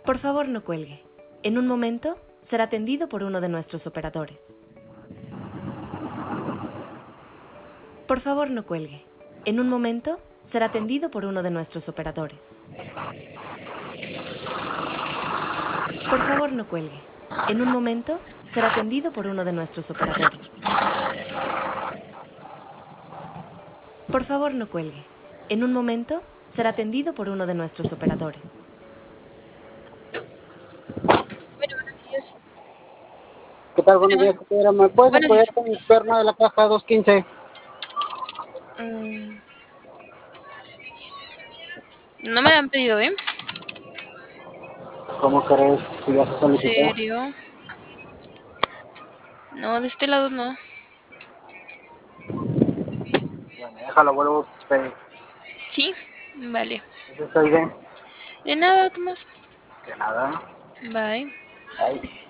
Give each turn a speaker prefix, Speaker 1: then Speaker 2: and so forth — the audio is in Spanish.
Speaker 1: Por favor, no cuelgue. En un momento será atendido por uno de nuestros operadores. Por favor, no cuelgue. En un momento será atendido por uno de nuestros operadores. Por favor, no cuelgue. En un momento será atendido por uno de nuestros operadores. Por favor, no cuelgue. En un momento será atendido por uno de nuestros operadores.
Speaker 2: Bueno, buenos días.
Speaker 3: ¿Qué tal? Buenos días, compañera. ¿Me puedes
Speaker 2: Buenos
Speaker 3: apoyar
Speaker 2: días.
Speaker 3: con mi perna de la caja 215?
Speaker 2: No me han pedido, ¿eh?
Speaker 3: ¿Cómo crees si ya se
Speaker 2: ¿En
Speaker 3: solicitó?
Speaker 2: serio? No, de este lado no.
Speaker 3: Bueno, déjalo, vuelvo a pedir.
Speaker 2: ¿Sí? Vale.
Speaker 3: Eso estoy bien.
Speaker 2: De nada, Tomás.
Speaker 3: Que nada.
Speaker 2: Bye.
Speaker 3: Ay.